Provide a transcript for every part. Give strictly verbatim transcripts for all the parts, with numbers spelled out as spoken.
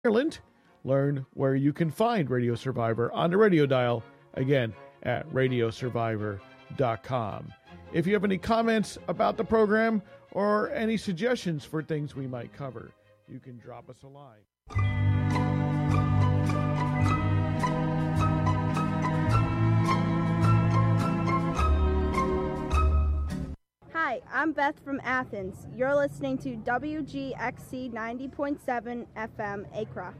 Ireland. Learn where you can find Radio Survivor on the radio dial, again, at radio survivor dot com. If you have any comments about the program or any suggestions for things we might cover, you can drop us a line. Hi, I'm Beth from Athens. You're listening to W G X C ninety point seven F M Accra.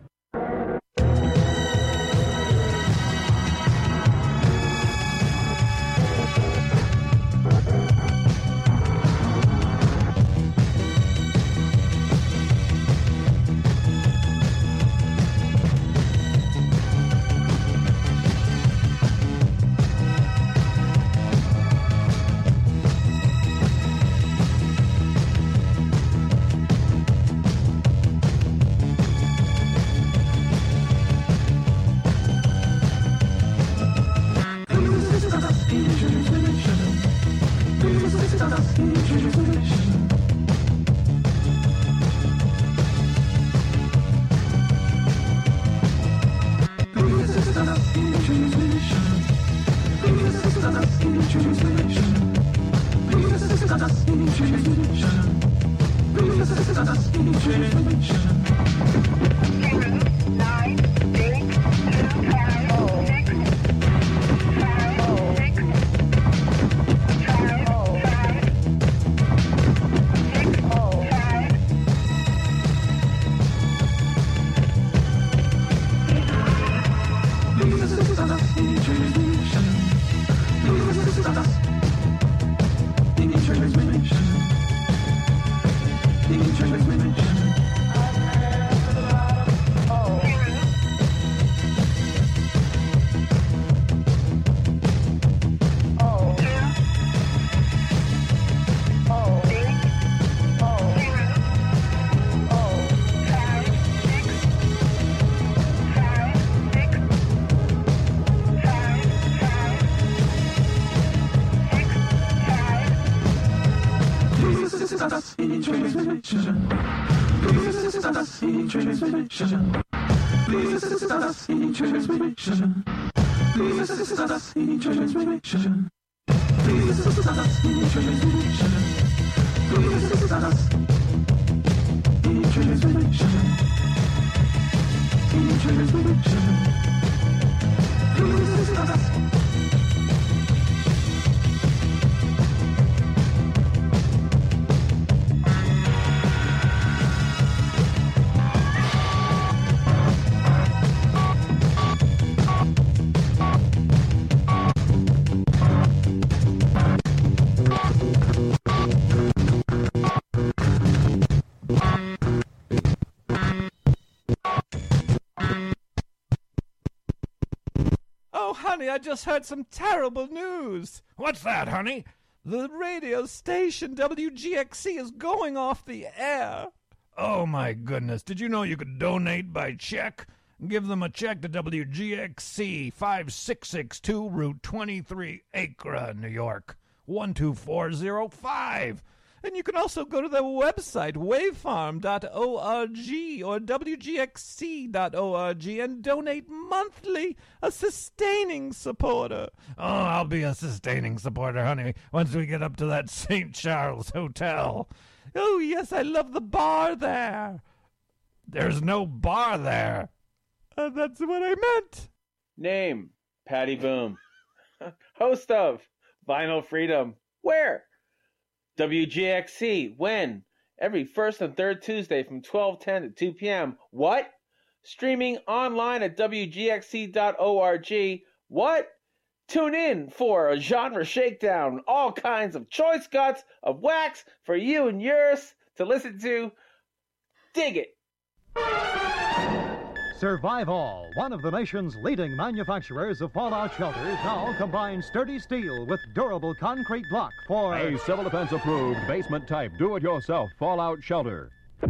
I just heard some terrible news. What's that, honey? The radio station W G X C is going off the air. Oh, my goodness. Did you know you could donate by check? Give them a check to W G X C, five six six two Route twenty-three, Accra, New York, one two four zero five. And you can also go to their website, wavefarm dot org or W G X C dot org, and donate monthly, a sustaining supporter. Oh, I'll be a sustaining supporter, honey, once we get up to that Saint Charles Hotel. Oh, yes, I love the bar there. There's no bar there. Uh, that's what I meant. Name, Patty Boom. Host of Vinyl Freedom. Where? W G X C. When? Every first and third Tuesday from twelve ten to two p.m. What? Streaming online at W G X C dot org. What? Tune in for a genre shakedown. All kinds of choice cuts of wax for you and yours to listen to. Dig it. Survival, one of the nation's leading manufacturers of fallout shelters, now combines sturdy steel with durable concrete block for a civil defense approved basement type do-it-yourself fallout shelter.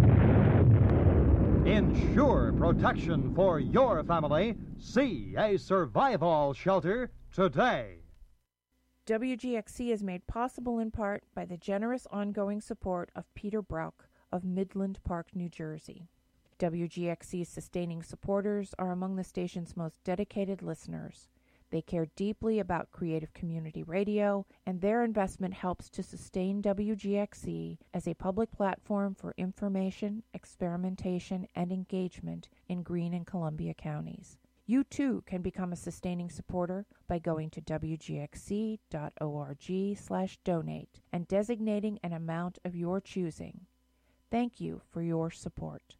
Ensure protection for your family. See a Survival shelter today. W G X C is made possible in part by the generous ongoing support of Peter Brauch of Midland Park, New Jersey. W G X C's sustaining supporters are among the station's most dedicated listeners. They care deeply about creative community radio, and their investment helps to sustain W G X C as a public platform for information, experimentation, and engagement in Greene and Columbia counties. You too can become a sustaining supporter by going to w g x c dot org slash donate and designating an amount of your choosing. Thank you for your support.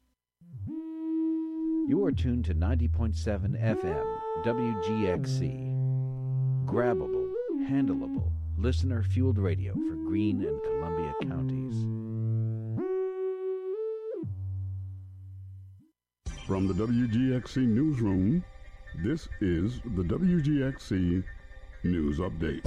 You are tuned to ninety point seven F M, W G X C. Grabbable, handleable, listener-fueled radio for Greene and Columbia counties. From the W G X C newsroom, this is the W G X C News Update.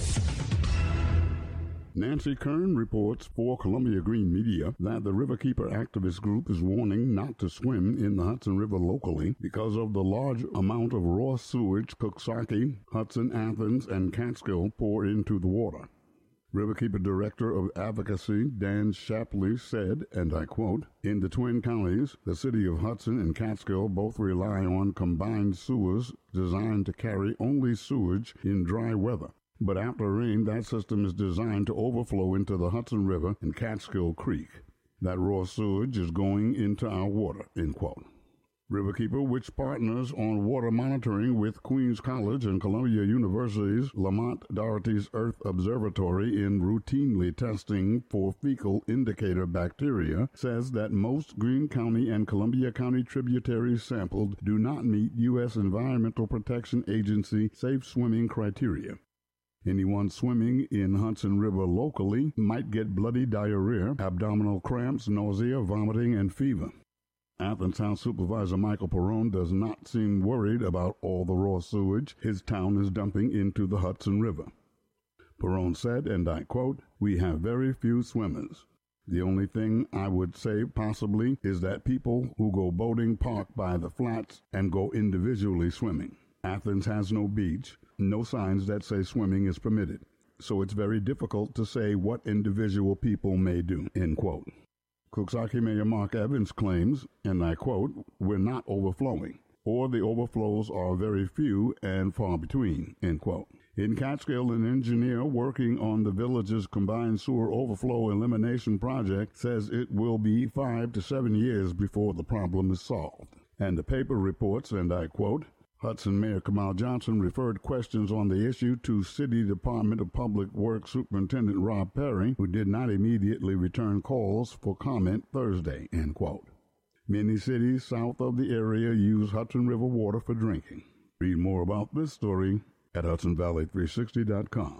Nancy Kern reports for Columbia Green Media that the Riverkeeper activist group is warning not to swim in the Hudson River locally because of the large amount of raw sewage Coxsackie, Hudson, Athens, and Catskill pour into the water. Riverkeeper Director of Advocacy Dan Shapley said, and I quote, "In the Twin Counties, the city of Hudson and Catskill both rely on combined sewers designed to carry only sewage in dry weather. But after rain, that system is designed to overflow into the Hudson River and Catskill Creek. That raw sewage is going into our water," end quote. Riverkeeper, which partners on water monitoring with Queens College and Columbia University's Lamont Doherty's Earth Observatory in routinely testing for fecal indicator bacteria, says that most Greene County and Columbia County tributaries sampled do not meet U S Environmental Protection Agency safe swimming criteria. Anyone swimming in Hudson River locally might get bloody diarrhea, abdominal cramps, nausea, vomiting, and fever. Athens House Supervisor Michael Perrone does not seem worried about all the raw sewage his town is dumping into the Hudson River. Perrone said, and I quote, "We have very few swimmers. The only thing I would say possibly is that people who go boating park by the flats and go individually swimming. Athens has no beach, no signs that say swimming is permitted, so it's very difficult to say what individual people may do," end quote. Coxsackie Mayor Mark Evans claims, and I quote, "We're not overflowing, or the overflows are very few and far between," end quote. In Catskill, an engineer working on the village's combined sewer overflow elimination project says it will be five to seven years before the problem is solved. And the paper reports, and I quote, Hudson Mayor Kamal Johnson referred questions on the issue to City Department of Public Works Superintendent Rob Perry, who did not immediately return calls for comment Thursday, end quote. Many cities south of the area use Hudson River water for drinking. Read more about this story at hudson valley three sixty dot com.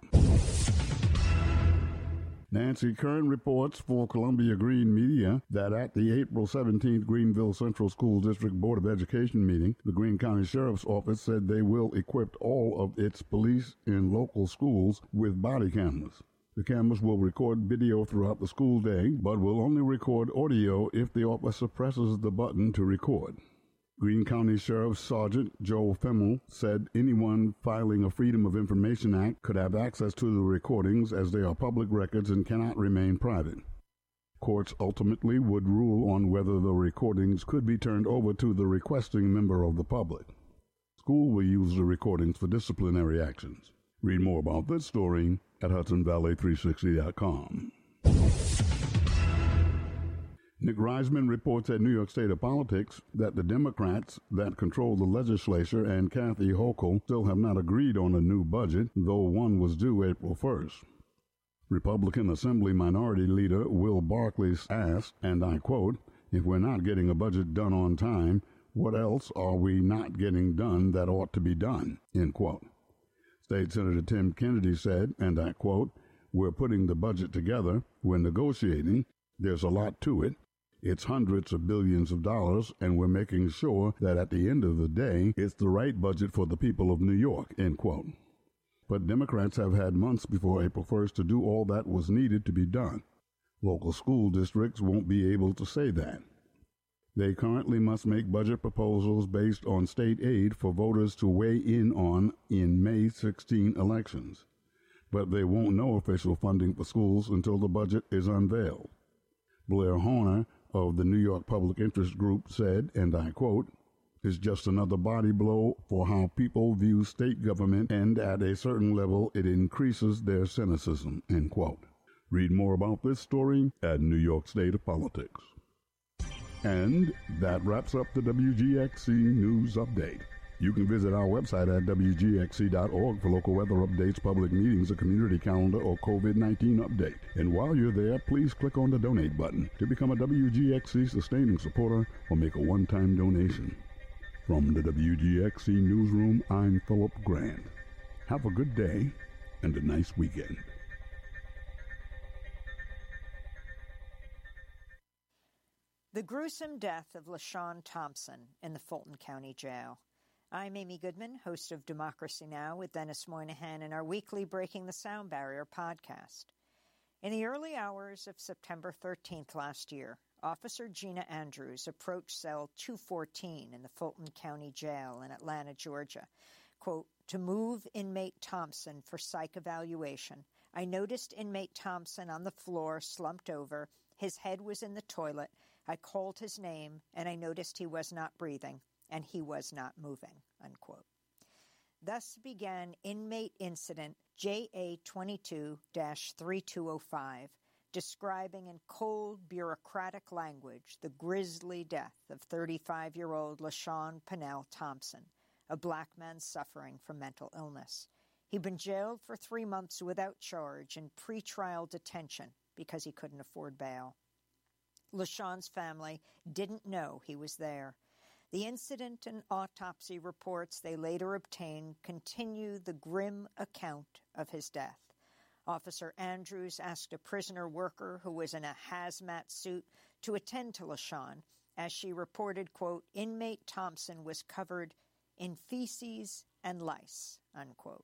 Nancy Kern reports for Columbia Green Media that at the April seventeenth Greenville Central School District Board of Education meeting, the Greene County Sheriff's Office said they will equip all of its police in local schools with body cameras. The cameras will record video throughout the school day, but will only record audio if the officer presses the button to record. Greene County Sheriff Sergeant Joe Fimmel said anyone filing a Freedom of Information Act could have access to the recordings as they are public records and cannot remain private. Courts ultimately would rule on whether the recordings could be turned over to the requesting member of the public. School will use the recordings for disciplinary actions. Read more about this story at hudson valley three sixty dot com. Nick Reisman reports at New York State of Politics that the Democrats that control the legislature and Kathy Hochul still have not agreed on a new budget, though one was due April first. Republican Assembly Minority Leader Will Barkley asked, and I quote, "If we're not getting a budget done on time, what else are we not getting done that ought to be done?" End quote. State Senator Tim Kennedy said, and I quote, "We're putting the budget together, we're negotiating, there's a lot to it. It's hundreds of billions of dollars, and we're making sure that at the end of the day, it's the right budget for the people of New York," end quote. But Democrats have had months before April first to do all that was needed to be done. Local school districts won't be able to say that. They currently must make budget proposals based on state aid for voters to weigh in on in May sixteenth elections. But they won't know official funding for schools until the budget is unveiled. Blair Horner, of the New York Public Interest Group said, and I quote, "It's just another body blow for how people view state government, and at a certain level it increases their cynicism," end quote. Read more about this story at New York State of Politics. And that wraps up the W G X C News Update. You can visit our website at W G X C dot org for local weather updates, public meetings, a community calendar, or COVID nineteen update. And while you're there, please click on the donate button to become a W G X C sustaining supporter or make a one-time donation. From the W G X C Newsroom, I'm Philip Grant. Have a good day and a nice weekend. The gruesome death of LaShawn Thompson in the Fulton County Jail. I'm Amy Goodman, host of Democracy Now! With Dennis Moynihan in our weekly Breaking the Sound Barrier podcast. In the early hours of September thirteenth last year, Officer Gina Andrews approached cell two fourteen in the Fulton County Jail in Atlanta, Georgia. Quote, "To move inmate Thompson for psych evaluation, I noticed inmate Thompson on the floor slumped over. His head was in the toilet. I called his name, and I noticed he was not breathing, and he was not moving," unquote. Thus began inmate incident J A twenty-two dash thirty-two oh five, describing in cold, bureaucratic language the grisly death of thirty-five-year-old LaShawn Pennell Thompson, a black man suffering from mental illness. He'd been jailed for three months without charge in pretrial detention because he couldn't afford bail. LaShawn's family didn't know he was there. The incident and autopsy reports they later obtained continue the grim account of his death. Officer Andrews asked a prisoner worker who was in a hazmat suit to attend to LaShawn as she reported, quote, "Inmate Thompson was covered in feces and lice," unquote.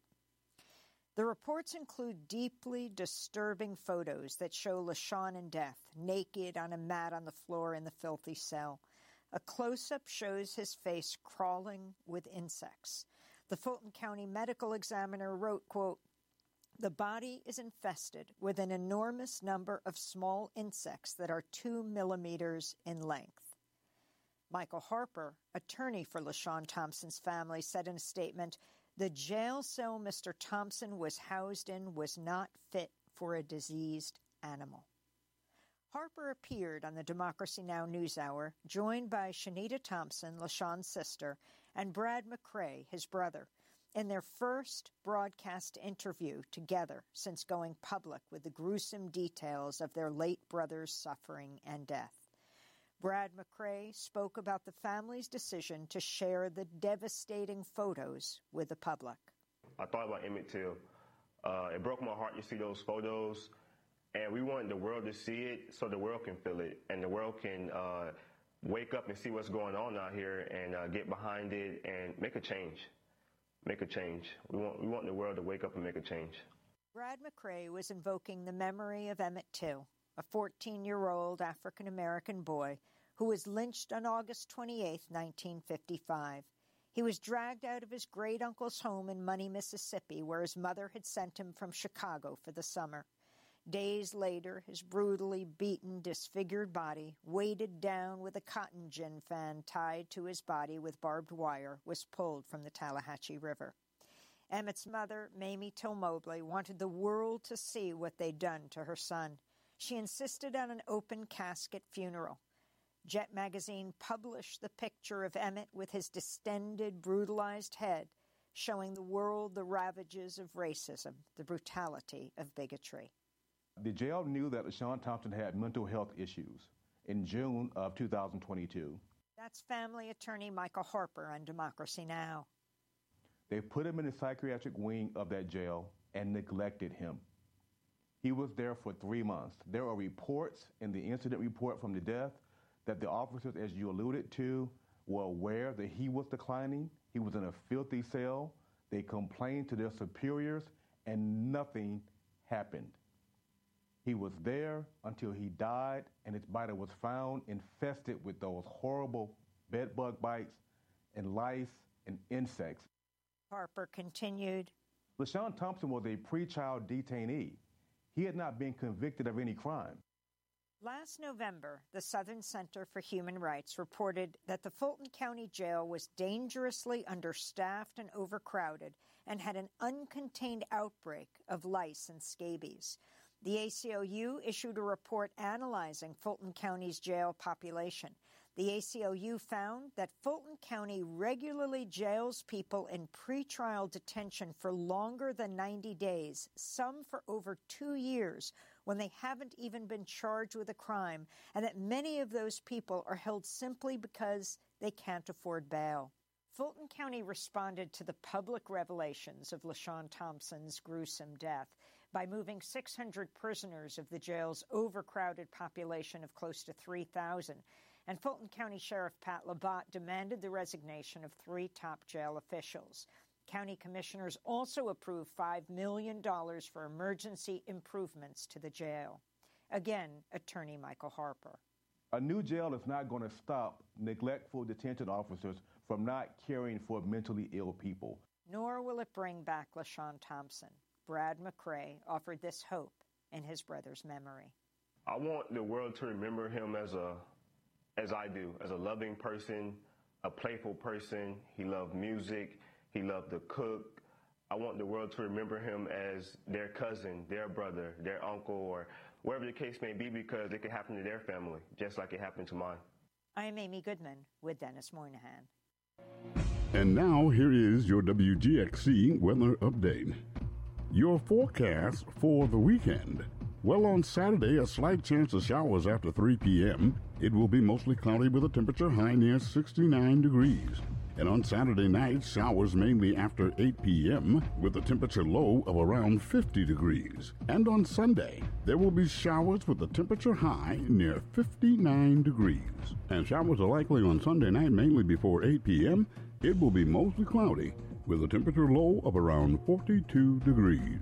The reports include deeply disturbing photos that show LaShawn in death, naked on a mat on the floor in the filthy cell. A close-up shows his face crawling with insects. The Fulton County Medical Examiner wrote, quote, "The body is infested with an enormous number of small insects that are two millimeters in length." Michael Harper, attorney for LaShawn Thompson's family, said in a statement, "The jail cell Mister Thompson was housed in was not fit for a diseased animal." Harper appeared on the Democracy Now! NewsHour, joined by Shanita Thompson, LaShawn's sister, and Brad McCrae, his brother, in their first broadcast interview together since going public with the gruesome details of their late brother's suffering and death. Brad McCrae spoke about the family's decision to share the devastating photos with the public. I thought about Emmett Till. Uh, it broke my heart to see those photos, and we wanted the world to see it so the world can feel it, and the world can uh, wake up and see what's going on out here and uh, get behind it and make a change. Make a change. We want, we want the world to wake up and make a change. Brad McCrae was invoking the memory of Emmett Till, a fourteen-year-old African-American boy who was lynched on August twenty-eighth, nineteen fifty-five. He was dragged out of his great-uncle's home in Money, Mississippi, where his mother had sent him from Chicago for the summer. Days later, his brutally beaten, disfigured body, weighted down with a cotton gin fan tied to his body with barbed wire, was pulled from the Tallahatchie River. Emmett's mother, Mamie Till Mobley, wanted the world to see what they'd done to her son. She insisted on an open casket funeral. Jet magazine published the picture of Emmett with his distended, brutalized head, showing the world the ravages of racism, the brutality of bigotry. The jail knew that LaShawn Thompson had mental health issues in June of two thousand twenty-two. That's family attorney Michael Harper on Democracy Now! They put him in the psychiatric wing of that jail and neglected him. He was there for three months. There are reports in the incident report from the death that the officers, as you alluded to, were aware that he was declining. He was in a filthy cell. They complained to their superiors, and nothing happened. He was there until he died, and his body was found infested with those horrible bed bug bites and lice and insects. Harper continued, LaShawn Thompson was a pretrial detainee. He had not been convicted of any crime. Last November, the Southern Center for Human Rights reported that the Fulton County Jail was dangerously understaffed and overcrowded and had an uncontained outbreak of lice and scabies. The A C O U issued a report analyzing Fulton County's jail population. The A C O U found that Fulton County regularly jails people in pretrial detention for longer than ninety days, some for over two years, when they haven't even been charged with a crime, and that many of those people are held simply because they can't afford bail. Fulton County responded to the public revelations of LaShawn Thompson's gruesome death by moving six hundred prisoners of the jail's overcrowded population of close to three thousand, and Fulton County Sheriff Pat Labatt demanded the resignation of three top jail officials. County commissioners also approved five million dollars for emergency improvements to the jail. Again, Attorney Michael Harper. A new jail is not going to stop neglectful detention officers from not caring for mentally ill people. Nor will it bring back LaShawn Thompson. Brad McRae offered this hope in his brother's memory. I want the world to remember him as a, as I do, as a loving person, a playful person. He loved music. He loved to cook. I want the world to remember him as their cousin, their brother, their uncle, or whatever the case may be, because it could happen to their family, just like it happened to mine. I am Amy Goodman with Dennis Moynihan. And now here is your W G X C weather update. Your forecast for the weekend. Well, on Saturday, a slight chance of showers after three p.m. It will be mostly cloudy with a temperature high near sixty-nine degrees. And on Saturday night, showers mainly after eight p.m. with a temperature low of around fifty degrees. And on Sunday, there will be showers with a temperature high near fifty-nine degrees. And showers are likely on Sunday night mainly before eight p.m. It will be mostly cloudy with a temperature low of around forty-two degrees.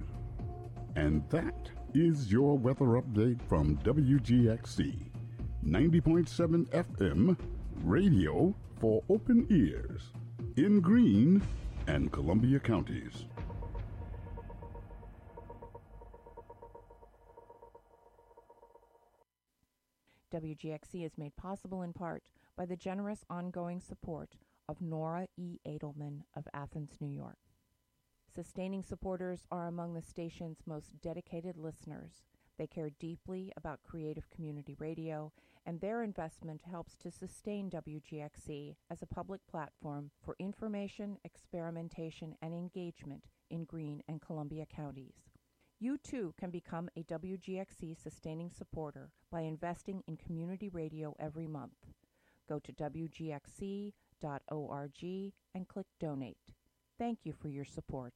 And that is your weather update from W G X C, ninety point seven F M, radio for open ears, in Greene and Columbia counties. W G X C is made possible in part by the generous ongoing support of Nora E. Edelman of Athens, New York. Sustaining supporters are among the station's most dedicated listeners. They care deeply about creative community radio, and their investment helps to sustain W G X C as a public platform for information, experimentation, and engagement in Greene and Columbia counties. You too can become a W G X C sustaining supporter by investing in community radio every month. Go to W G X C dot org and click Donate. Thank you for your support.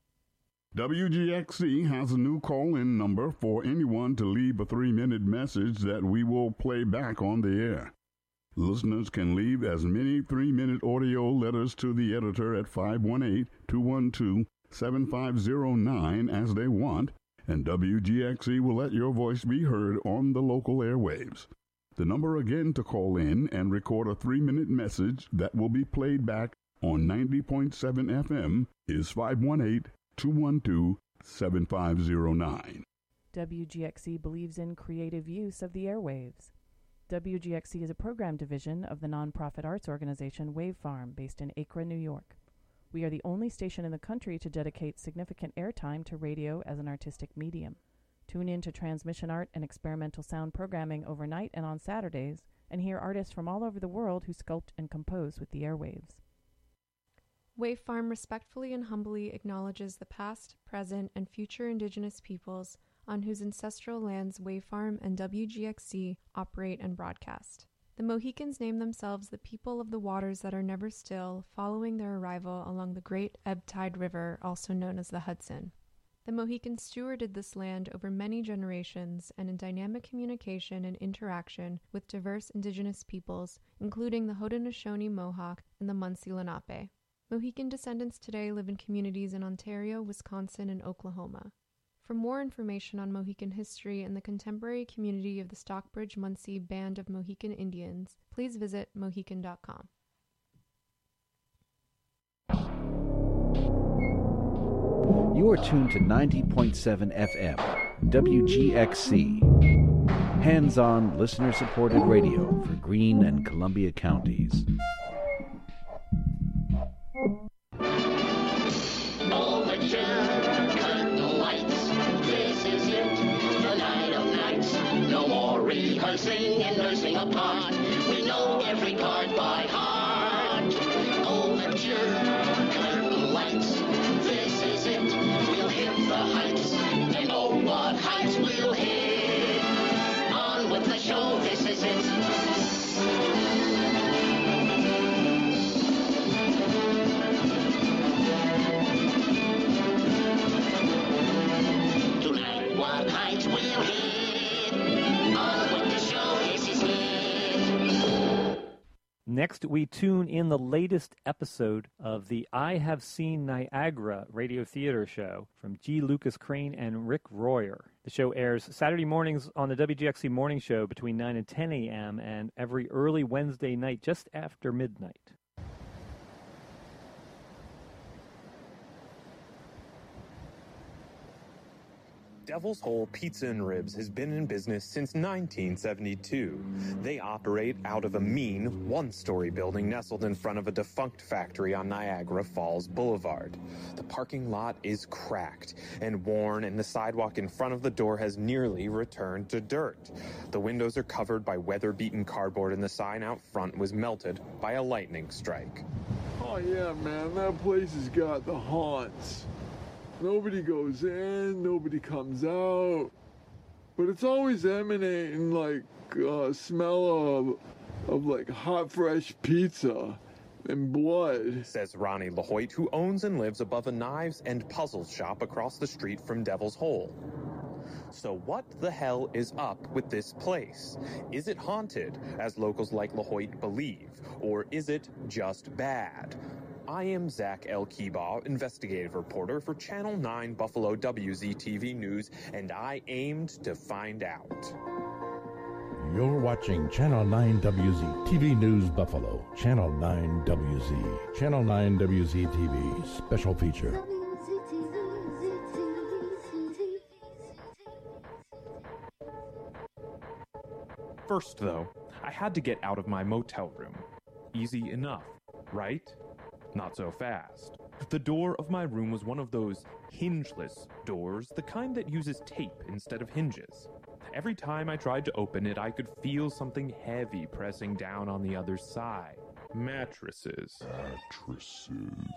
W G X C has a new call-in number for anyone to leave a three-minute message that we will play back on the air. Listeners can leave as many three-minute audio letters to the editor at five one eight, two one two, seven five zero nine as they want, and W G X C will let your voice be heard on the local airwaves. The number again to call in and record a three-minute message that will be played back on ninety point seven F M is five one eight, two one two, seven five zero nine. W G X C believes in creative use of the airwaves. W G X C is a program division of the nonprofit arts organization Wave Farm, based in Acre, New York. We are the only station in the country to dedicate significant airtime to radio as an artistic medium. Tune in to transmission art and experimental sound programming overnight and on Saturdays, and hear artists from all over the world who sculpt and compose with the airwaves. Wave Farm respectfully and humbly acknowledges the past, present, and future Indigenous peoples on whose ancestral lands Wave Farm and W G X C operate and broadcast. The Mohicans name themselves the people of the waters that are never still, following their arrival along the great ebb tide river, also known as the Hudson. The Mohicans stewarded this land over many generations and in dynamic communication and interaction with diverse Indigenous peoples, including the Haudenosaunee Mohawk and the Munsee Lenape. Mohican descendants today live in communities in Ontario, Wisconsin, and Oklahoma. For more information on Mohican history and the contemporary community of the Stockbridge-Munsee Band of Mohican Indians, please visit mohican dot com. You are tuned to ninety point seven F M, W G X C, Hands-on, listener-supported radio for Greene and Columbia counties. Overture, curtain lights, this is it, the night of nights. No more rehearsing and nursing a part. We know every part by heart. Overture, curtain lights, this is it. We'll hit the heights, and oh, what heights we'll hit. On with the show, this is it. Tonight, what heights we'll hit. On with the show, this is it. Next, we tune in the latest episode of the I Have Seen Niagara radio theater show from G. Lucas Crane and Rick Royer. The show airs Saturday mornings on the W G X C Morning Show between nine and ten a.m. and every early Wednesday night just after midnight. Devil's Hole Pizza and Ribs has been in business since nineteen seventy-two. They operate out of a mean, one-story building nestled in front of a defunct factory on Niagara Falls Boulevard. The parking lot is cracked and worn, and the sidewalk in front of the door has nearly returned to dirt. The windows are covered by weather-beaten cardboard, and the sign out front was melted by a lightning strike. Oh yeah, man, that place has got the haunts. Nobody goes in, nobody comes out, but it's always emanating like uh, smell of, of like hot fresh pizza and blood, says Ronnie LaHoyt, who owns and lives above a knives and puzzles shop across the street from Devil's Hole. So what the hell is up with this place? Is it haunted, as locals like LaHoyt believe, or is it just bad? I am Zach L. Keebaugh, investigative reporter for Channel nine Buffalo W Z T V News, and I aimed to find out. You're watching Channel nine W Z T V News Buffalo. Channel nine W Z. Channel nine W Z T V special feature. First, though, I had to get out of my motel room. Easy enough, right? Not so fast. The door of my room was one of those hingeless doors, the kind that uses tape instead of hinges. Every time I tried to open it, I could feel something heavy pressing down on the other side. Mattresses. Mattresses.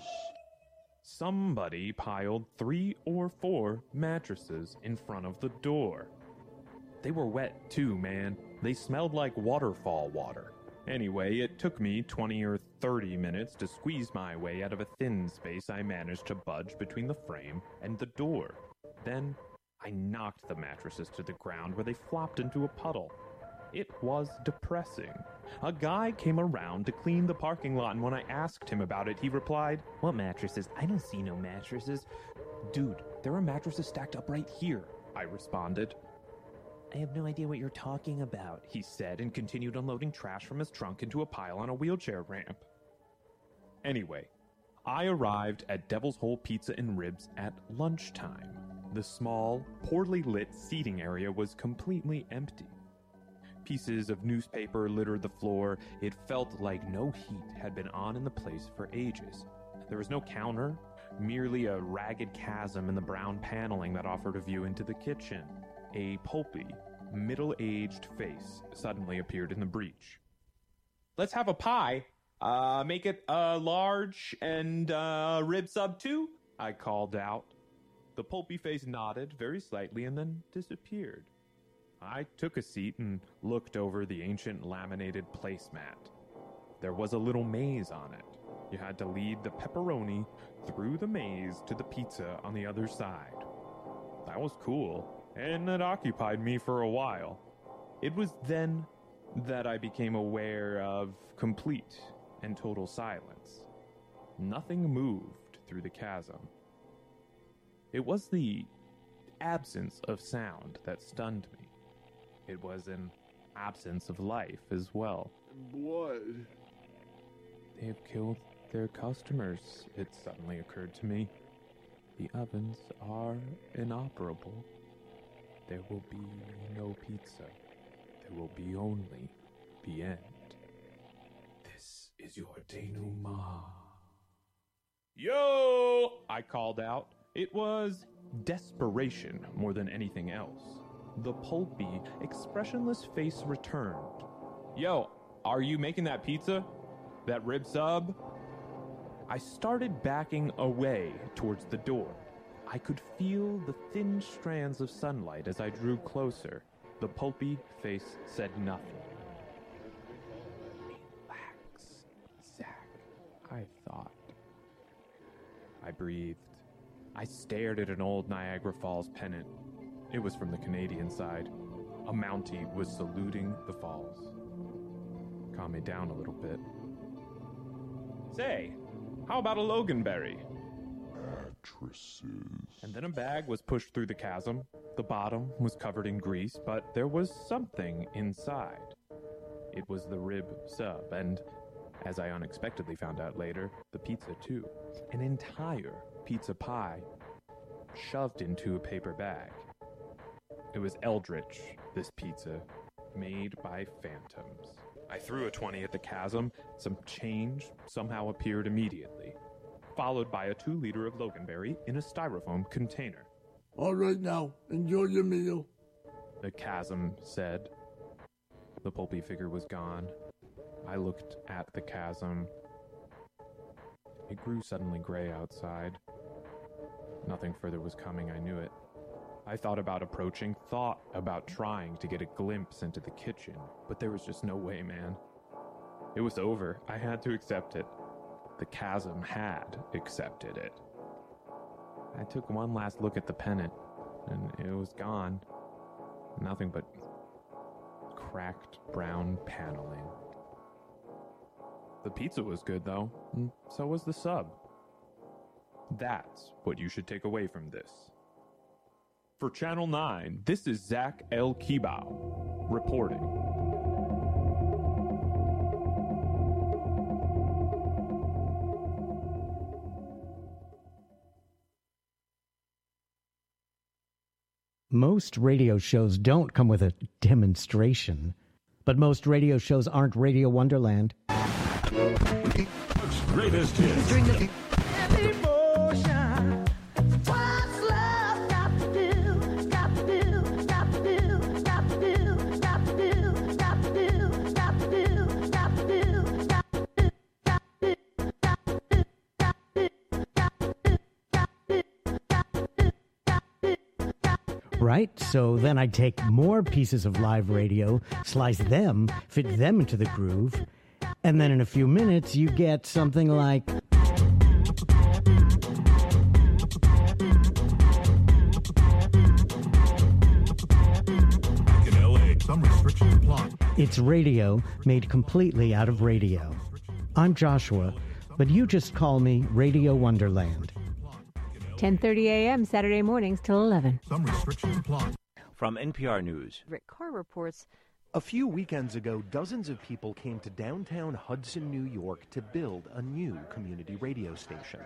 Somebody piled three or four mattresses in front of the door. They were wet too, man. They smelled like waterfall water. Anyway, it took me twenty or thirty minutes to squeeze my way out of a thin space I managed to budge between the frame and the door. Then, I knocked the mattresses to the ground where they flopped into a puddle. It was depressing. A guy came around to clean the parking lot, and when I asked him about it, he replied, "What mattresses? I don't see no mattresses." "Dude, there are mattresses stacked up right here," I responded. "I have no idea what you're talking about," he said, and continued unloading trash from his trunk into a pile on a wheelchair ramp. Anyway, I arrived at Devil's Hole Pizza and Ribs at lunchtime. The small, poorly lit seating area was completely empty. Pieces of newspaper littered the floor. It felt like no heat had been on in the place for ages. There was no counter, merely a ragged chasm in the brown paneling that offered a view into the kitchen. A pulpy, middle-aged face suddenly appeared in the breach. "Let's have a pie. Uh, make it a uh, large and uh, rib sub too," I called out. The pulpy face nodded very slightly and then disappeared. I took a seat and looked over the ancient laminated placemat. There was a little maze on it. You had to lead the pepperoni through the maze to the pizza on the other side. That was cool. And it occupied me for a while. It was then that I became aware of complete and total silence. Nothing moved through the chasm. It was the absence of sound that stunned me. It was an absence of life as well. Blood. They have killed their customers, it suddenly occurred to me. The ovens are inoperable. There will be no pizza. there will be only the end. This is your denouement. Yo! I called out. It was desperation more than anything else. The pulpy, expressionless face returned. Yo, are you making that pizza? That rib sub? I started backing away towards the door. I could feel the thin strands of sunlight as I drew closer. The pulpy face said nothing. Relax, Zach, I thought. I breathed. I stared at an old Niagara Falls pennant. It was from the Canadian side. A Mountie was saluting the falls. Calm me down a little bit. Say, how about a Loganberry? Mattresses. And then a bag was pushed through the chasm. The bottom was covered in grease, but there was something inside. It was the rib sub, and, as I unexpectedly found out later, the pizza too. An entire pizza pie, shoved into a paper bag. It was Eldritch, this pizza, made by phantoms. I threw a twenty at the chasm. Some change somehow appeared immediately, followed by a two-liter of Loganberry in a styrofoam container. All right now, enjoy your meal, The chasm said. The pulpy figure was gone. I looked at the chasm. It grew suddenly gray outside. Nothing further was coming, I knew it. I thought about approaching, thought about trying to get a glimpse into the kitchen, but there was just no way, man. It was over. I had to accept it. The chasm had accepted it. I took one last look at the pennant, and it was gone. Nothing but cracked brown paneling. The pizza was good, though, and so was the sub. That's what you should take away from this. For Channel nine, this is Zach El Kibau reporting. Most radio shows don't come with a demonstration, but most radio shows aren't Radio Wonderland. Greatest hits. Right? So then I'd take more pieces of live radio, slice them, fit them into the groove, and then in a few minutes you get something like... Back in L A, some restrictions apply. It's radio made completely out of radio. I'm Joshua, but you just call me Radio Wonderland. ten thirty a.m. Saturday mornings till eleven. Some restrictions apply. From N P R News. Rick Carr reports. A few weekends ago, dozens of people came to downtown Hudson, New York to build a new community radio station.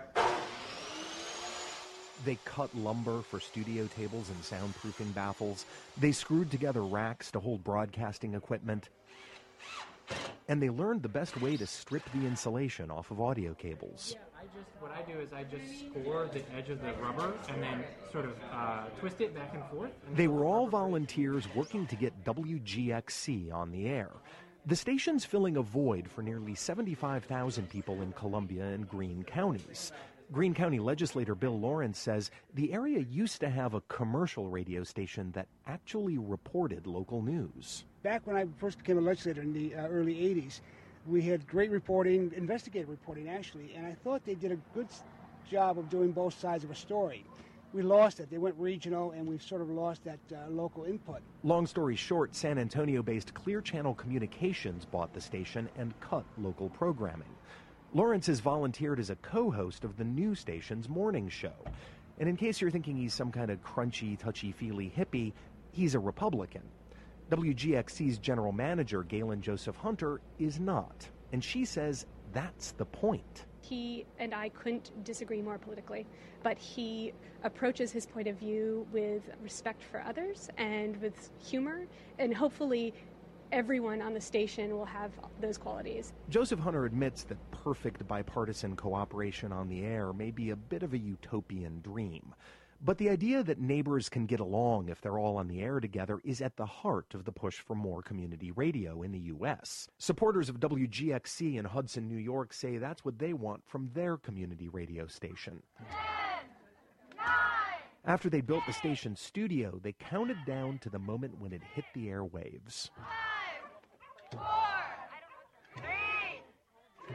They cut lumber for studio tables and soundproofing baffles. They screwed together racks to hold broadcasting equipment. And they learned the best way to strip the insulation off of audio cables. Yeah, I just, what I do is I just score the edge of the rubber and then sort of uh, twist it back and forth. And they were all volunteers working to get W G X C on the air. The station's filling a void for nearly seventy-five thousand people in Columbia and Greene counties. Greene County legislator Bill Lawrence says the area used to have a commercial radio station that actually reported local news. Back when I first became a legislator in the uh, early eighties, we had great reporting, investigative reporting actually, and I thought they did a good job of doing both sides of a story. We lost it. They went regional, and we've sort of lost that uh, local input. Long story short, San Antonio-based Clear Channel Communications bought the station and cut local programming. Lawrence has volunteered as a co-host of the new station's morning show. And in case you're thinking he's some kind of crunchy, touchy-feely hippie, he's a Republican. W G X C's general manager, Galen Joseph Hunter, is not. And she says that's the point. He and I couldn't disagree more politically, but he approaches his point of view with respect for others and with humor, and hopefully everyone on the station will have those qualities. Joseph Hunter admits that perfect bipartisan cooperation on the air may be a bit of a utopian dream. But the idea that neighbors can get along if they're all on the air together is at the heart of the push for more community radio in the U S. Supporters of W G X C in Hudson, New York say that's what they want from their community radio station. Ten, nine, After they built the station's studio, they counted down to the moment when it hit the airwaves. Five, four, three, two,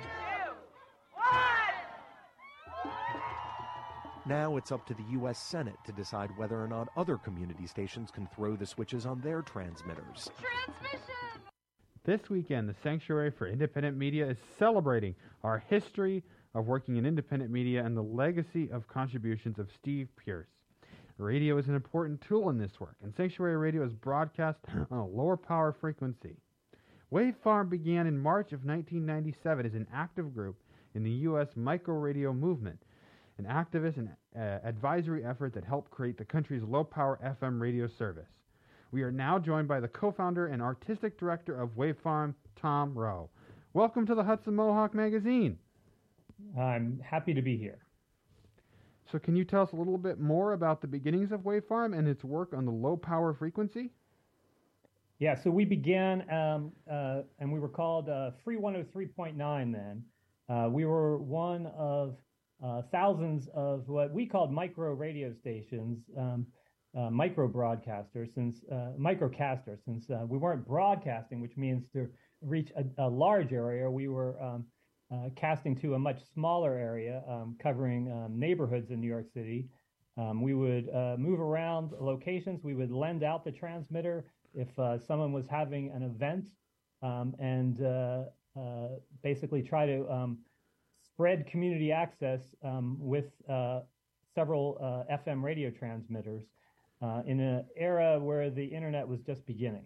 one. Now it's up to the U S Senate to decide whether or not other community stations can throw the switches on their transmitters. Transmission! This weekend, the Sanctuary for Independent Media is celebrating our history of working in independent media and the legacy of contributions of Steve Pierce. Radio is an important tool in this work, and Sanctuary Radio is broadcast on a lower power frequency. Wave Farm began in March of nineteen ninety-seven as an active group in the U S micro radio movement, an activist and uh, advisory effort that helped create the country's low-power F M radio service. We are now joined by the co-founder and artistic director of Wave Farm, Tom Rowe. Welcome to the Hudson Mohawk Magazine. I'm happy to be here. So can you tell us a little bit more about the beginnings of Wave Farm and its work on the low-power frequency? Yeah, so we began, um, uh, and we were called uh, Free one oh three point nine then. Uh, we were one of uh, thousands of what we called micro radio stations, um, uh, micro broadcasters, since uh, microcasters, since uh, we weren't broadcasting, which means to reach a, a large area. We were um, uh, casting to a much smaller area, um, covering um, neighborhoods in New York City. Um, we would uh, move around locations. We would lend out the transmitter if uh, someone was having an event, um, and uh, uh, basically try to um, spread community access um, with uh, several uh, F M radio transmitters uh, in an era where the internet was just beginning.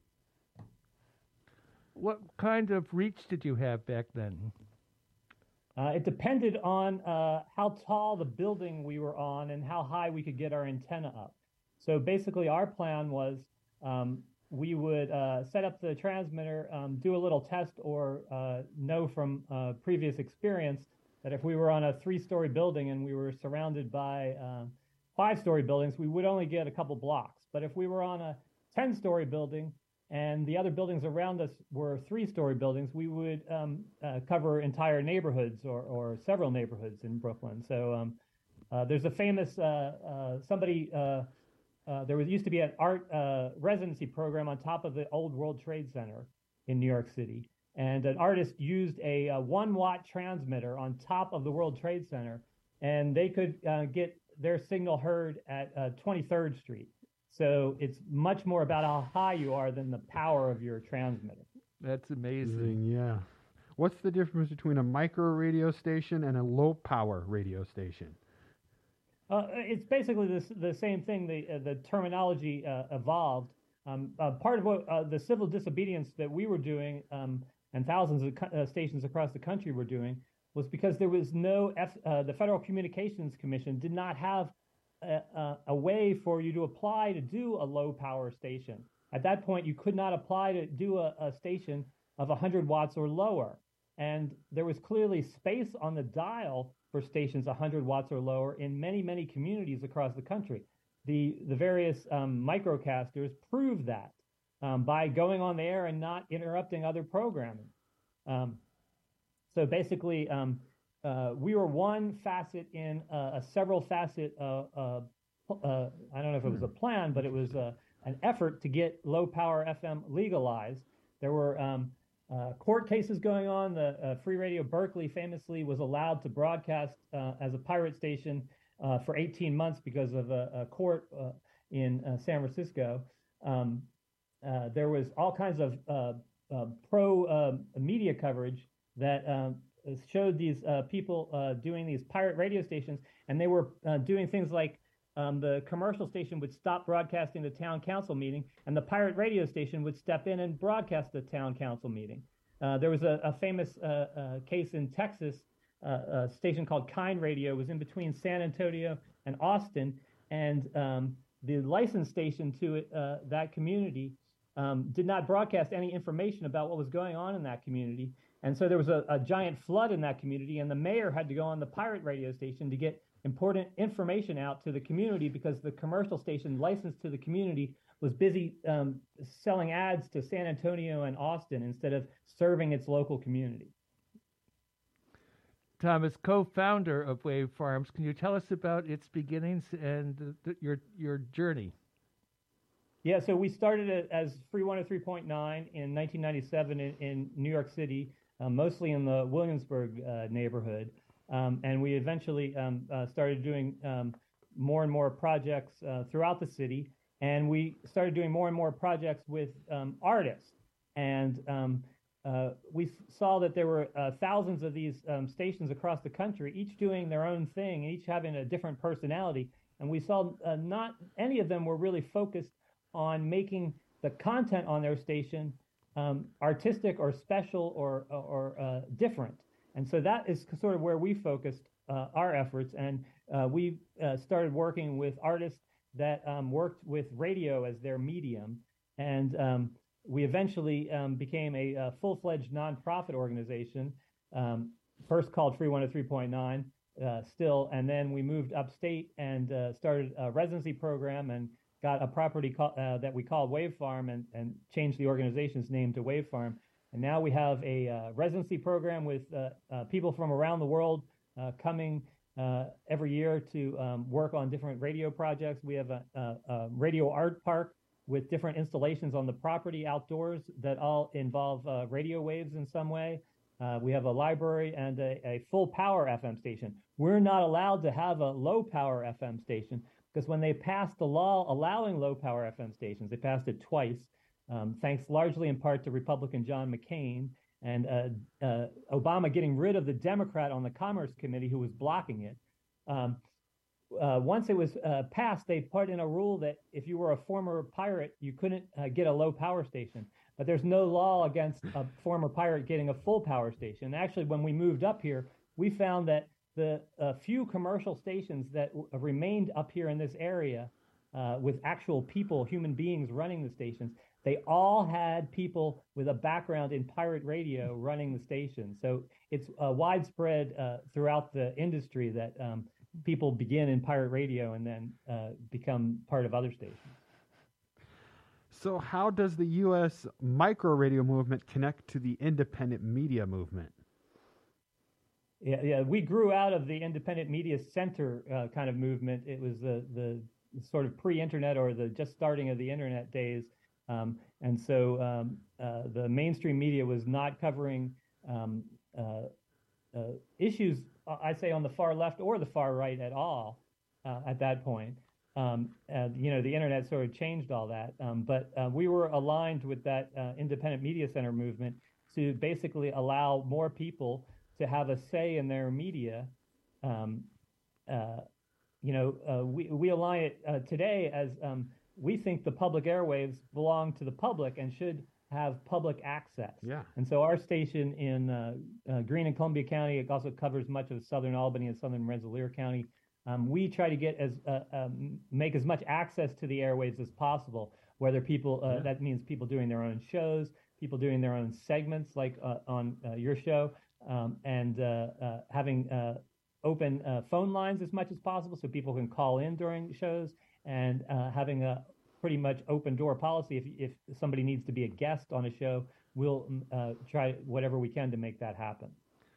What kind of reach did you have back then? Uh, it depended on uh, how tall the building we were on and how high we could get our antenna up. So basically our plan was um, we would uh, set up the transmitter, um, do a little test, or uh, know from uh, previous experience that if we were on a three-story building and we were surrounded by uh, five-story buildings, we would only get a couple blocks. But if we were on a ten-story building and the other buildings around us were three-story buildings, we would um, uh, cover entire neighborhoods or, or several neighborhoods in Brooklyn. So um, uh, there's a famous, uh, uh, somebody, uh, uh, there was used to be an art uh, residency program on top of the old World Trade Center in New York City. And an artist used a, a one-watt transmitter on top of the World Trade Center, and they could uh, get their signal heard at uh, twenty-third Street. So it's much more about how high you are than the power of your transmitter. That's amazing. Yeah. What's the difference between a micro radio station and a low power radio station? Uh, it's basically this, the same thing. The, uh, the terminology uh, evolved. Um, uh, part of what uh, the civil disobedience that we were doing um, and thousands of co- uh, stations across the country were doing was because there was no, F, uh, the Federal Communications Commission did not have A, a, a way for you to apply to do a low power station. At that point, you could not apply to do a, a station of one hundred watts or lower. And there was clearly space on the dial for stations one hundred watts or lower in many, many communities across the country. The, the various um, microcasters proved that um, by going on the air and not interrupting other programming. Um, so basically, um, Uh, we were one facet in uh, a several facet, uh, uh, uh, I don't know if it was a plan, but it was uh, an effort to get low power F M legalized. There were um, uh, court cases going on. The uh, Free Radio Berkeley famously was allowed to broadcast uh, as a pirate station uh, for eighteen months because of a, a court uh, in uh, San Francisco. Um, uh, there was all kinds of uh, uh, pro uh, media coverage that um, showed these uh, people uh, doing these pirate radio stations, and they were uh, doing things like um, the commercial station would stop broadcasting the town council meeting, and the pirate radio station would step in and broadcast the town council meeting. Uh, there was a, a famous uh, uh, case in Texas, uh, a station called Kind Radio was in between San Antonio and Austin, and um, the license station to it, uh, that community um, did not broadcast any information about what was going on in that community. And so there was a, a giant flood in that community, and the mayor had to go on the pirate radio station to get important information out to the community because the commercial station licensed to the community was busy um, selling ads to San Antonio and Austin instead of serving its local community. Thomas, co-founder of Wave Farms, can you tell us about its beginnings and th- th- your your journey? Yeah, so we started it as Free one oh three point nine in nineteen ninety-seven in, in New York City, uh, mostly in the Williamsburg uh, neighborhood. Um, and we eventually um, uh, started doing um, more and more projects uh, throughout the city. And we started doing more and more projects with um, artists. And um, uh, we saw that there were uh, thousands of these um, stations across the country, each doing their own thing, each having a different personality. And we saw uh, not any of them were really focused on making the content on their station um, artistic or special or, or uh, different. And so that is sort of where we focused uh, our efforts. And uh, we uh, started working with artists that um, worked with radio as their medium. And um, we eventually um, became a, a full-fledged nonprofit organization, um, first called Free one oh three point nine uh, still, and then we moved upstate and uh, started a residency program and got a property call, uh, that we called Wave Farm and, and changed the organization's name to Wave Farm. And now we have a uh, residency program with uh, uh, people from around the world uh, coming uh, every year to um, work on different radio projects. We have a, a, a radio art park with different installations on the property outdoors that all involve uh, radio waves in some way. Uh, we have a library and a, a full power F M station. We're not allowed to have a low power F M station because when they passed the law allowing low power F M stations, they passed it twice, um, thanks largely in part to Republican John McCain and uh, uh, Obama getting rid of the Democrat on the Commerce Committee who was blocking it. Um, Uh, once it was uh, passed, they put in a rule that if you were a former pirate, you couldn't uh, get a low power station. But there's no law against a former pirate getting a full power station. Actually, when we moved up here, we found that the uh, few commercial stations that w- remained up here in this area uh, with actual people, human beings running the stations, they all had people with a background in pirate radio running the station. So it's uh, widespread uh, throughout the industry that um, people begin in pirate radio and then uh, become part of other stations. So how does the U S micro radio movement connect to the independent media movement? Yeah, yeah, we grew out of the independent media center uh, kind of movement. It was the the sort of pre-internet or the just starting of the internet days, um, and so um, uh, the mainstream media was not covering um, uh, uh, issues, I say, on the far left or the far right at all uh, at that point. Um, and, you know, the internet sort of changed all that. Um, but uh, we were aligned with that uh, independent media center movement to basically allow more people to have a say in their media. Um, uh, you know, uh, we, we align it uh, today as um, we think the public airwaves belong to the public and should have public access. Yeah. And so our station in uh, uh, Greene and Columbia County, it also covers much of southern Albany and southern Rensselaer County. Um, we try to get as uh, um, make as much access to the airwaves as possible, whether people, uh, yeah. that means people doing their own shows, people doing their own segments like uh, on uh, your show, um, and uh, uh, having uh, open uh, phone lines as much as possible so people can call in during shows, and uh, having a pretty much open door policy. If, if somebody needs to be a guest on a show, we'll uh, try whatever we can to make that happen.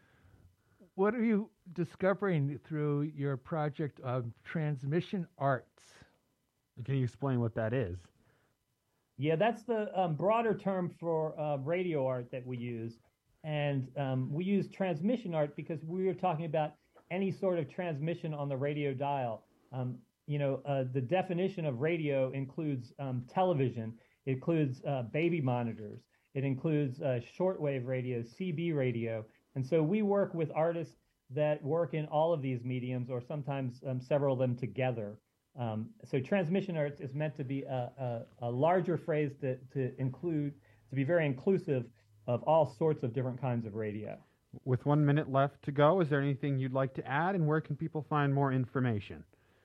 What are you discovering through your project of transmission arts? Can you explain what that is? Yeah, that's the um, broader term for uh, radio art that we use. And um, we use transmission art because we were talking about any sort of transmission on the radio dial. Um, you know, uh, the definition of radio includes um, television, it includes uh, baby monitors, it includes uh, shortwave radio, C B radio. And so we work with artists that work in all of these mediums, or sometimes um, several of them together. Um, so transmission arts is meant to be a, a, a larger phrase to, to include, to be very inclusive of all sorts of different kinds of radio. With one minute left to go, is there anything you'd like to add, and where can people find more information?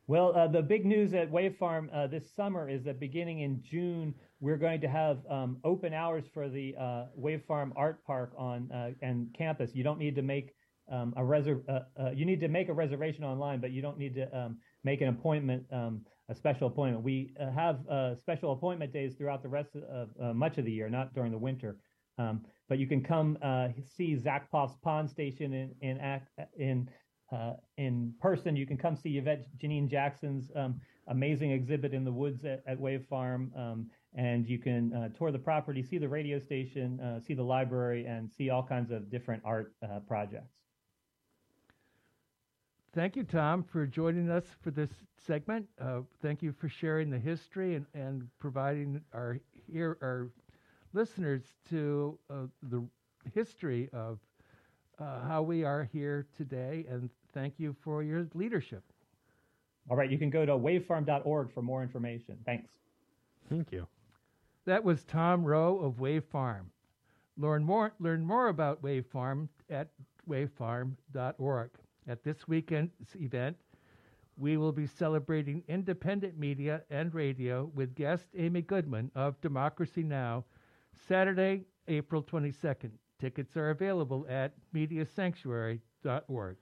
Well, uh, the big news at Wave Farm uh, this summer is that beginning in June, we're going to have um, open hours for the uh, Wave Farm Art Park on uh, and campus. You don't need to make um, a reserv. Uh, uh, you need to make a reservation online, but you don't need to um, make an appointment, um, a special appointment. We uh, have uh, special appointment days throughout the rest of uh, much of the year, not during the winter. Um, but you can come uh, see Zach Poff's Pond Station in in in. Uh, in person. You can come see Yvette Janine Jackson's um, amazing exhibit in the woods at, at Wave Farm, um, and you can uh, tour the property, see the radio station, uh, see the library, and see all kinds of different art uh, projects. Thank you, Tom, for joining us for this segment. Uh, thank you for sharing the history and, and providing our, here, our listeners to uh, the history of Uh, how we are here today, and thank you for your leadership. All right, you can go to wavefarm dot org for more information. Thanks. Thank you. That was Tom Rowe of Wave Farm. Learn more, learn more about Wave Farm at wavefarm dot org. At this weekend's event, we will be celebrating independent media and radio with guest Amy Goodman of Democracy Now! Saturday, April twenty-second. Tickets are available at media sanctuary dot org.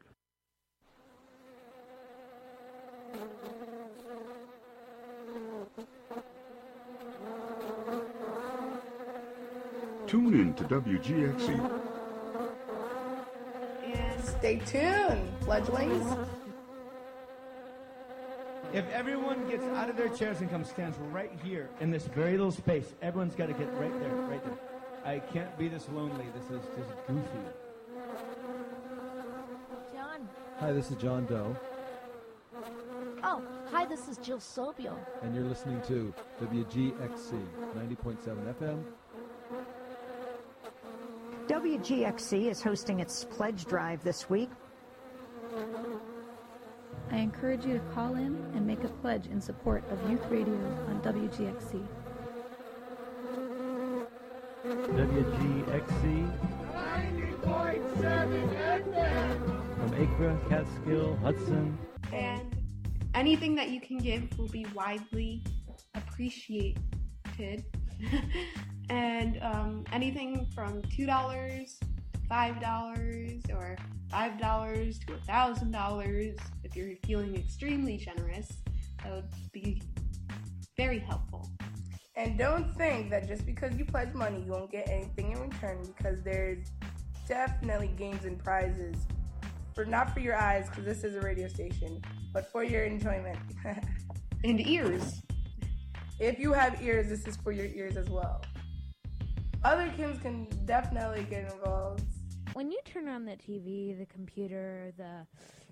Tune in to W G X E. And stay tuned, fledglings. If everyone gets out of their chairs and comes stands right here in this very little space, everyone's got to get right there, right there. I can't be this lonely. This is just goofy. John. Hi, this is John Doe. Oh, hi, this is Jill Sobio. And you're listening to W G X C ninety point seven F M. W G X C is hosting its pledge drive this week. I encourage you to call in and make a pledge in support of youth radio on W G X C. W G X C ninety point seven F M from Acre, Catskill, Hudson. And anything that you can give will be widely appreciated. And um, anything from two dollars to five dollars or five dollars to one thousand dollars, if you're feeling extremely generous, that would be very helpful. And don't think that just because you pledge money, you won't get anything in return, because there's definitely games and prizes. For not for your eyes, because this is a radio station, but for your enjoyment. And ears. If you have ears, this is for your ears as well. Other kids can definitely get involved. When you turn on the T V, the computer, the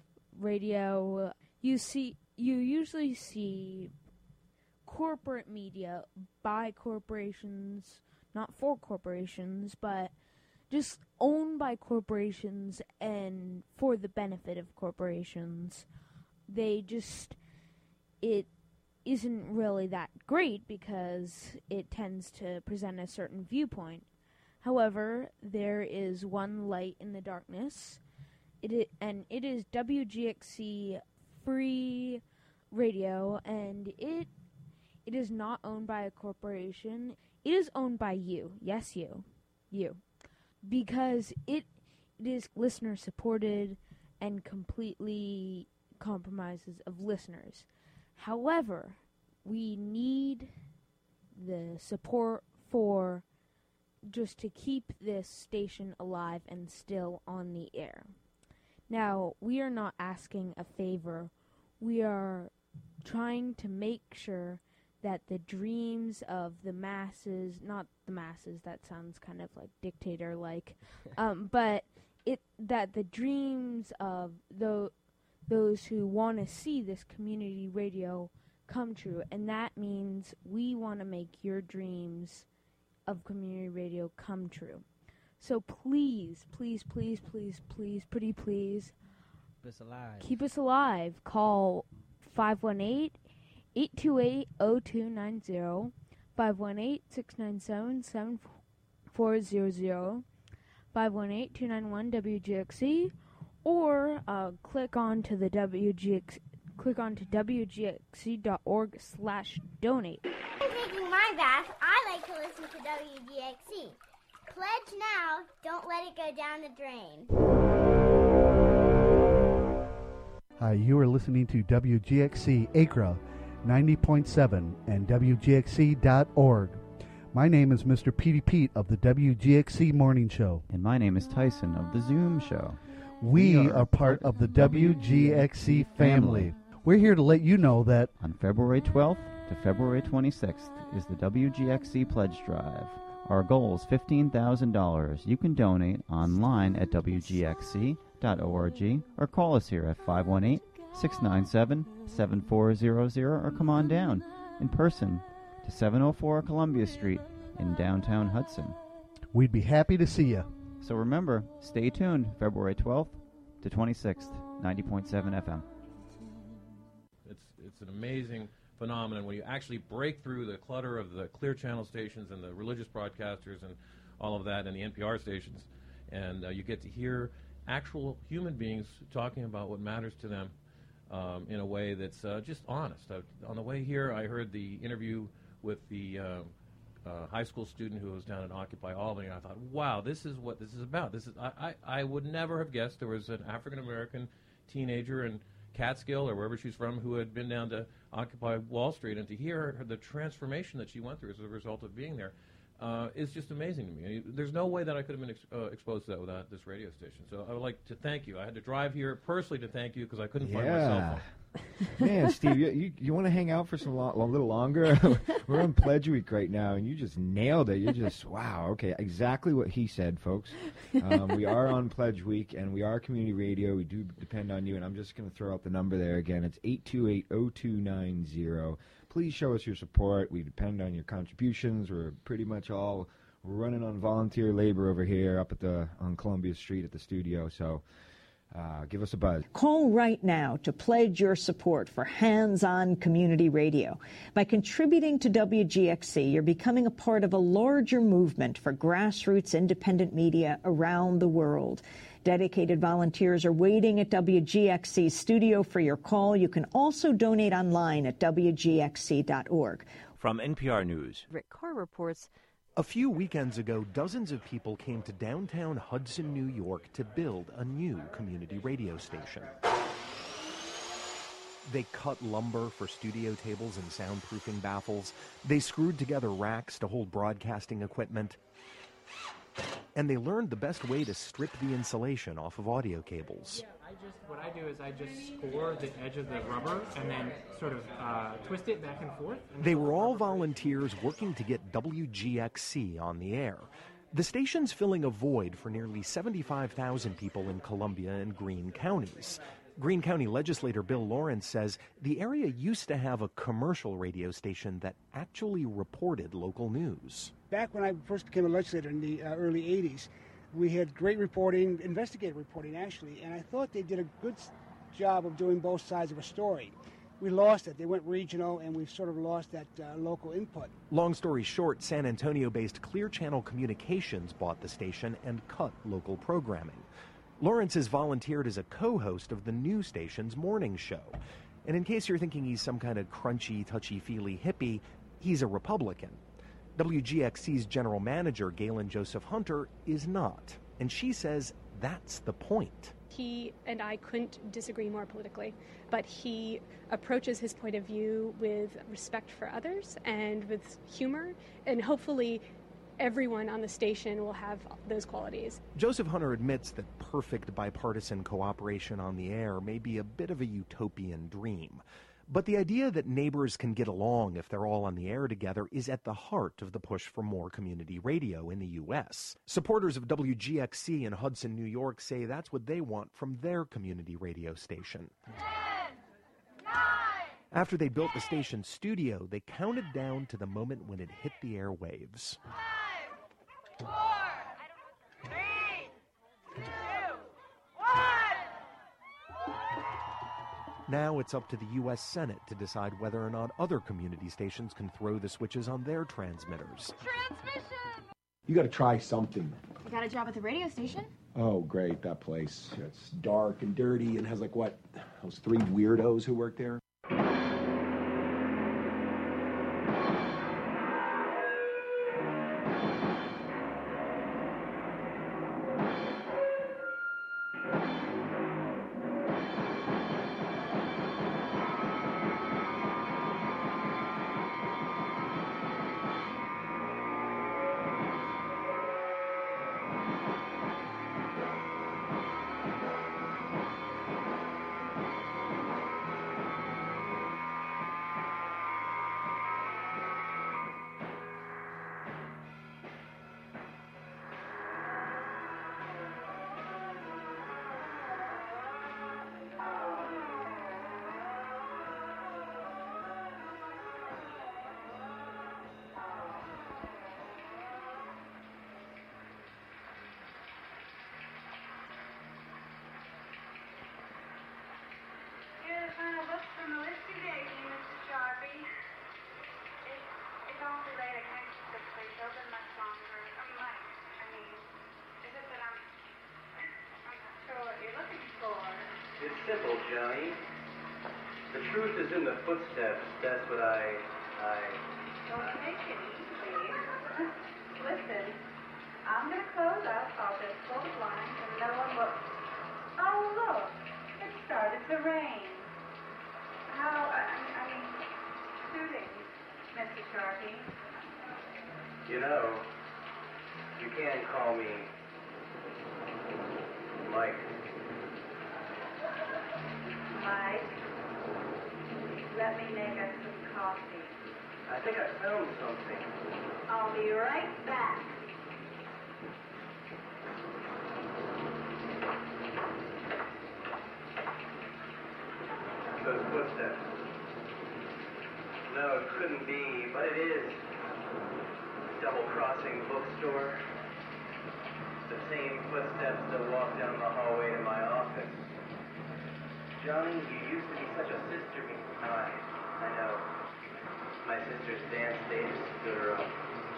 radio, you see, you usually see corporate media by corporations, not for corporations, but just owned by corporations and for the benefit of corporations. They just, it isn't really that great because it tends to present a certain viewpoint. However, there is one light in the darkness, it is, and it is W G X C free radio, and it It is not owned by a corporation. It is owned by you. Yes, you. You. Because it it is listener supported and completely compromises of listeners. However, we need the support for just to keep this station alive and still on the air. Now, we are not asking a favor. We are trying to make sure that the dreams of the masses, not the masses, that sounds kind of like dictator-like, um, but it that the dreams of the, those who want to see this community radio come true, and that means we want to make your dreams of community radio come true. So please, please, please, please, please, pretty please, keep us alive. Keep us alive. Call five one eight, eight two eight, zero two nine zero, five one eight, six nine seven, seven four zero zero, five one eight, two nine one, W G X C, or uh, click on to the W G X, click on to W G X C dot org slash donate. I'm taking my bath. I like to listen to W G X C. Pledge now. Don't let it go down the drain. Hi, you are listening to W G X C Acra ninety point seven and W G X C dot org. My name is Mister Petey Pete of the W G X C Morning Show. And my name is Tyson of the Zoom Show. We, we are, are part of the W G X C family. family. We're here to let you know that on February twelfth to February twenty-sixth is the W G X C Pledge Drive. Our goal is fifteen thousand dollars. You can donate online at W G X C dot org or call us here at five one eight, six nine seven, seven four zero zero or come on down in person to seven oh four Columbia Street in downtown Hudson. We'd be happy to see you. So remember, stay tuned February twelfth to twenty-sixth, ninety point seven F M. It's it's an amazing phenomenon when you actually break through the clutter of the Clear Channel stations and the religious broadcasters and all of that and the N P R stations, and uh, you get to hear actual human beings talking about what matters to them um, in a way that's uh, just honest. Uh, on the way here, I heard the interview with the uh, uh, high school student who was down at Occupy Albany, and I thought, wow, this is what this is about. This is I, I, I would never have guessed there was an African-American teenager in Catskill or wherever she's from who had been down to Occupy Wall Street, and to hear her, the transformation that she went through as a result of being there uh, is just amazing to me. There's no way that I could have been ex- uh, exposed to that without this radio station. So I would like to thank you. I had to drive here personally to thank you because I couldn't yeah. find my cell phone. Man, Steve, you, you, you want to hang out for some lo- a little longer? We're on Pledge Week right now, and you just nailed it. You're just, wow, okay, exactly what he said, folks. Um, we are on Pledge Week, and we are community radio. We do depend on you, and I'm just going to throw out the number there again. It's eight two eight, oh two nine zero. Please show us your support. We depend on your contributions. We're pretty much all running on volunteer labor over here up at the on Columbia Street at the studio, so... Uh, give us a buzz. Call right now to pledge your support for hands-on community radio. By contributing to W G X C, you're becoming a part of a larger movement for grassroots independent media around the world. Dedicated volunteers are waiting at W G X C's studio for your call. You can also donate online at W G X C dot org. From N P R News, Rick Carr reports. A few weekends ago, dozens of people came to downtown Hudson, New York to build a new community radio station. They cut lumber for studio tables and soundproofing baffles. They screwed together racks to hold broadcasting equipment. And they learned the best way to strip the insulation off of audio cables. Yeah, I just, what I do is I just score the edge of the rubber and then sort of uh, twist it back and forth. And they were all volunteers working to get W G X C on the air. The station's filling a void for nearly seventy-five thousand people in Columbia and Greene counties. Greene County legislator Bill Lawrence says the area used to have a commercial radio station that actually reported local news. Back when I first became a legislator in the uh, early eighties, we had great reporting, investigative reporting actually, and I thought they did a good job of doing both sides of a story. We lost it. They went regional, and we've sort of lost that uh, local input. Long story short, San Antonio-based Clear Channel Communications bought the station and cut local programming. Lawrence has volunteered as a co-host of the new station's morning show. And in case you're thinking he's some kind of crunchy, touchy-feely hippie, he's a Republican. W G X C's general manager, Galen Joseph Hunter, is not. And she says that's the point. He and I couldn't disagree more politically, but he approaches his point of view with respect for others and with humor, and hopefully everyone on the station will have those qualities. Joseph Hunter admits that perfect bipartisan cooperation on the air may be a bit of a utopian dream. But the idea that neighbors can get along if they're all on the air together is at the heart of the push for more community radio in the U S. Supporters of W G X C in Hudson, New York say that's what they want from their community radio station. Ten, nine, After they built the station's studio, they counted down to the moment when it hit the airwaves. Five, four, three, two, one. Now it's up to the U S Senate to decide whether or not other community stations can throw the switches on their transmitters. Transmission! You got to try something. I got a job at the radio station. Oh, great, that place. It's dark and dirty and has like, what, those three weirdos who work there. Final book from the list today, Mister Sharpie. It's, it's awfully late. I can't keep the place open much longer. I mean, my, I mean, is it that I'm, I'm not sure what you're looking for? It's simple, Johnny. The truth is in the footsteps. That's what I, I... Don't make it easy. Listen, I'm going to close up all this full blinds and no one will... Oh, look. It started to rain. How, I, I mean, soothing, Mister Sharpie. You know, you can call me Mike. Mike, let me make us some coffee. I think I found something. I'll be right back. Those footsteps. No, it couldn't be, but it is. Double-crossing bookstore. The same footsteps that walk down the hallway to my office. Johnny, you used to be such a sister to me. I, I know. My sister's dance days stood her up.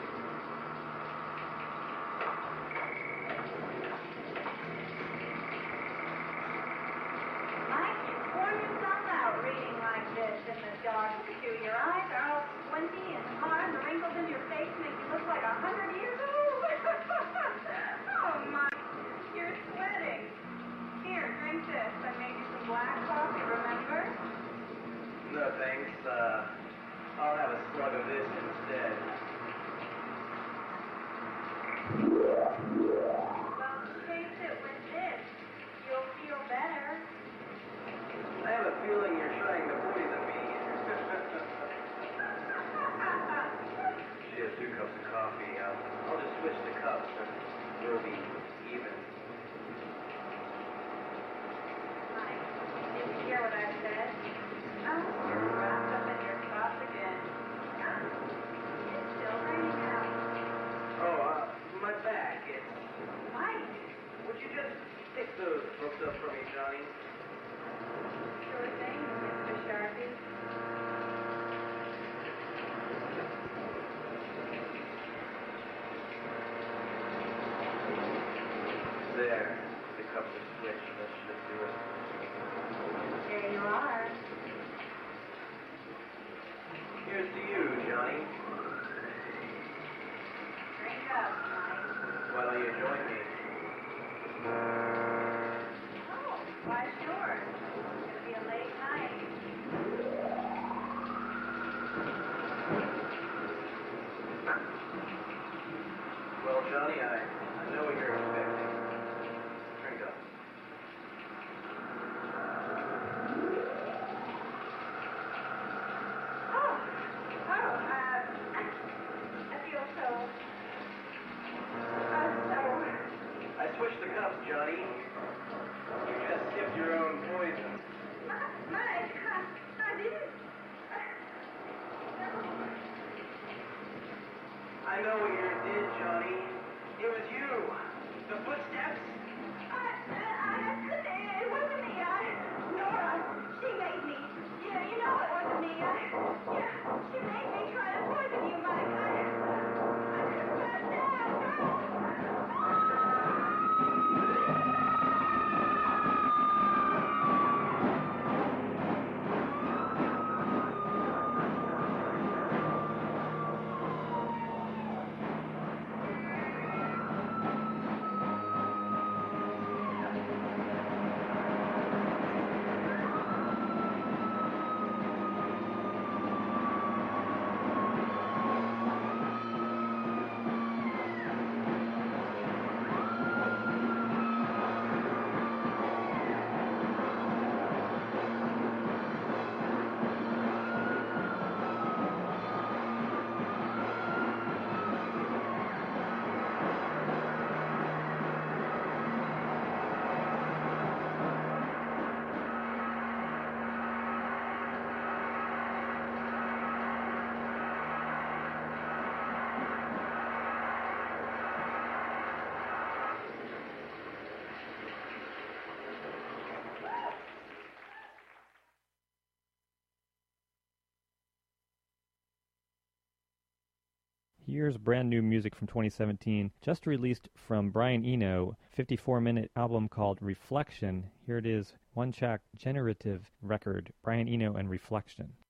In the dark, too. Your eyes are all squinty and hard, and the wrinkles in your face make you look like a hundred years old. Oh, my. You're sweating. Here, drink this. I made you some black coffee, remember? No, thanks. Uh, I'll have a slug of this instead. Well, taste it with this. You'll feel better. I have a feeling you're trying to poison me. She has two cups of coffee. I'll, I'll just switch the cups and we'll be even. Mike, did you hear what I said? Oh, you're wrapped up in your cup again. It's still raining out. Oh, uh, my back. It's... Mike! Would you just pick those books up for me, Johnny? Sure thing, Mister Sharpie. There. The cups are switched. That should do it. There you are. Here's to you, Johnny. Drink up, Mike. Why don't you join me? Oh, why sure. It's gonna be a late night. Well, Johnny, I, I know what you're expecting. Drink up. Oh, oh, uh, I feel so, uh, so... I switched the cups, Johnny. You just sipped your own poison. Mike, I, I didn't... I know what you did, Johnny. It was you. The footsteps. I, I, I couldn't, it wasn't me. I, Nora, she made me. Yeah, you know it wasn't me. I, yeah, she made me try to poison you, Mike. I, I couldn't let it down. No. Here's brand new music from twenty seventeen, just released from Brian Eno, fifty-four minute album called Reflection. Here it is, one track generative record, Brian Eno and Reflection.